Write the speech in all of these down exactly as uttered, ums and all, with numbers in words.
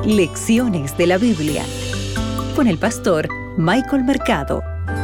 Lecciones de la Biblia con el pastor Michael Mercado.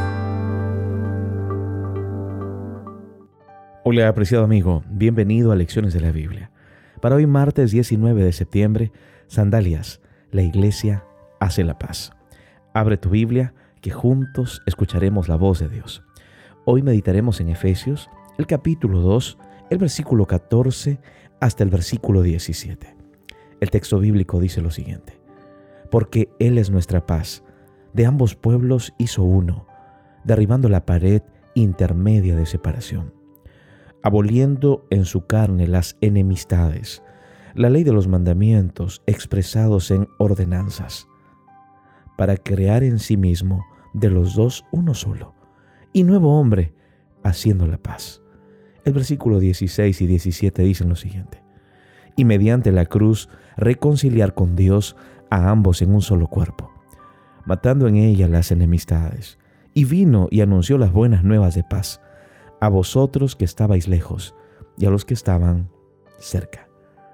Hola, apreciado amigo, bienvenido a Lecciones de la Biblia. Para hoy martes diecinueve de septiembre, Sandalias, la iglesia hace la paz. Abre tu Biblia, que juntos escucharemos la voz de Dios. Hoy meditaremos en Efesios, el capítulo dos, el versículo catorce hasta el versículo diecisiete. El texto bíblico dice lo siguiente: porque Él es nuestra paz, de ambos pueblos hizo uno, derribando la pared intermedia de separación, aboliendo en su carne las enemistades, la ley de los mandamientos expresados en ordenanzas, para crear en sí mismo de los dos uno solo, y nuevo hombre, haciendo la paz. El versículo dieciséis y diecisiete dicen lo siguiente: y mediante la cruz reconciliar con Dios a ambos en un solo cuerpo, matando en ella las enemistades, y vino y anunció las buenas nuevas de paz a vosotros que estabais lejos y a los que estaban cerca.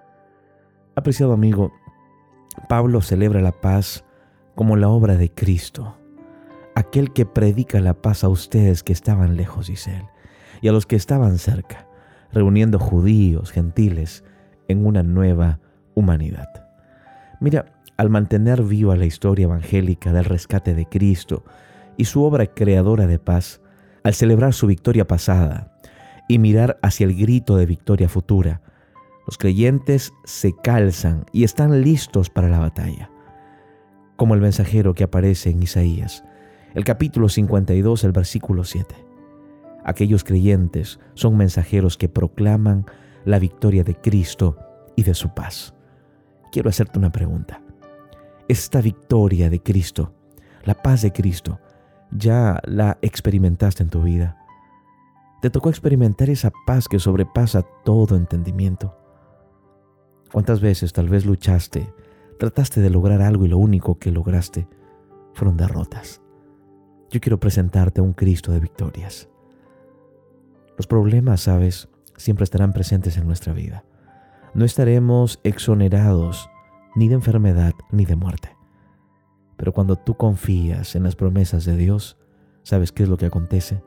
Apreciado amigo, Pablo celebra la paz como la obra de Cristo, aquel que predica la paz a ustedes que estaban lejos, dice él, y a los que estaban cerca, reuniendo judíos, gentiles, en una nueva humanidad. Mira, al mantener viva la historia evangélica del rescate de Cristo y su obra creadora de paz, al celebrar su victoria pasada y mirar hacia el grito de victoria futura, los creyentes se calzan y están listos para la batalla, como el mensajero que aparece en Isaías, el capítulo cincuenta y dos, el versículo siete. Aquellos creyentes son mensajeros que proclaman la victoria de Cristo y de su paz. Quiero hacerte una pregunta. ¿Esta victoria de Cristo, la paz de Cristo, ya la experimentaste en tu vida? ¿Te tocó experimentar esa paz que sobrepasa todo entendimiento? ¿Cuántas veces tal vez luchaste, trataste de lograr algo y lo único que lograste fueron derrotas? Yo quiero presentarte a un Cristo de victorias. Los problemas, ¿sabes?, siempre estarán presentes en nuestra vida. No estaremos exonerados ni de enfermedad ni de muerte. Pero cuando tú confías en las promesas de Dios, ¿sabes qué es lo que acontece?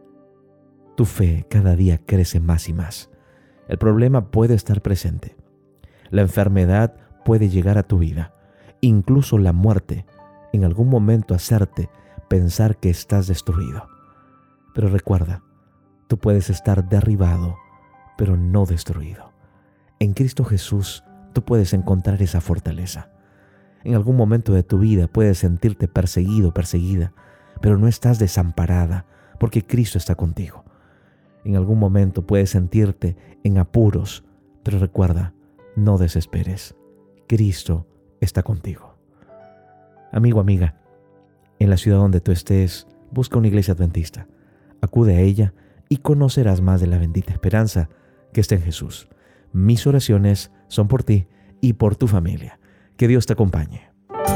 Tu fe cada día crece más y más. El problema puede estar presente. La enfermedad puede llegar a tu vida. Incluso la muerte en algún momento hacerte pensar que estás destruido. Pero recuerda, tú puedes estar derribado, pero no destruido. En Cristo Jesús, tú puedes encontrar esa fortaleza. En algún momento de tu vida puedes sentirte perseguido, perseguida, pero no estás desamparada, porque Cristo está contigo. En algún momento puedes sentirte en apuros, pero recuerda, no desesperes. Cristo está contigo. Amigo, amiga, en la ciudad donde tú estés, busca una iglesia adventista. Acude a ella y conocerás más de la bendita esperanza que está en Jesús. Mis oraciones son por ti y por tu familia. Que Dios te acompañe.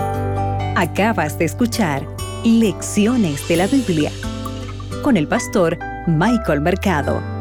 Acabas de escuchar Lecciones de la Biblia con el pastor Michael Mercado.